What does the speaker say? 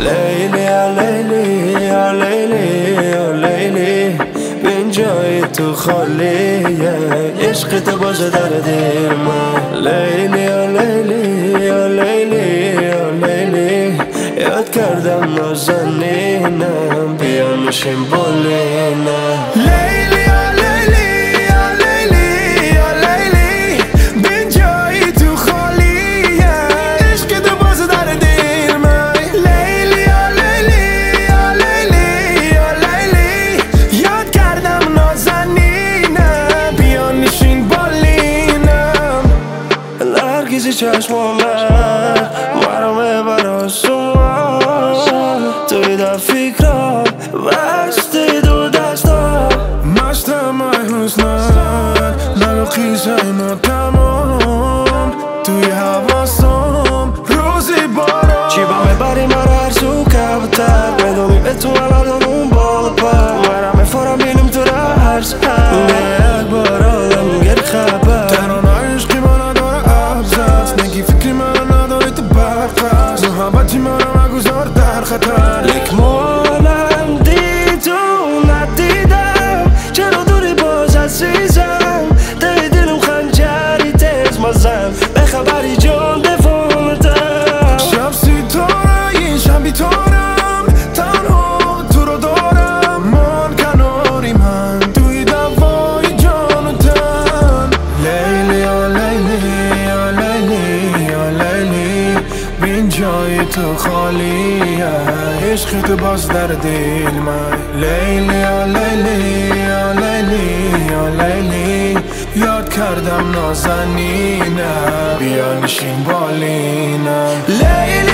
لیلی یا لیلی یا لیلی یا لیلی بین جای تو خالیه عشق تو باشه در دل من لیلی یا لیلی یا لیلی یا لیلی یاد کردم نازنینم بیا نشین بالینم لیلی یا لیلی یا لیلی یا لیلی بین جای تو خالیه عشق تو باشه در دل من لیلی یا لیلی یا لیلی یا لیلی یاد کردم نازنینم بیا نشین بالینم نرگیزی چشمامه مرامه براسون توی در فکرم بستی دو دستا مستم ای حسنت منو خیزه ما تمام توی حواسم روزی بارا چی با میبری مرا ارزو کبتر بدونی به تو الان اون بالا پر مرا میفارم بینم تو را هر سر یک بار آدم گر خبر ترانه عشقی ما نداره ابزست نگی فکری من نداری تو برقصد محبتی منو مگذار در خطر یک مالم دیدون ندیدم چرا دوری باز عزیزم ته دلم خنجری تیز مزم به خبری جان دفونتم شب ستاره شب بیتارم تنها تو رو دارم من کناری من توی دوای جان و تن لیلی یا لیلی یا لیلی یا لیلی بین جای تو خالیه عشق تو باز در دل من لیلی یا لیلی یا لیلی یا لیلی یاد کردم نازنینم بیا نشین بالینم لیلی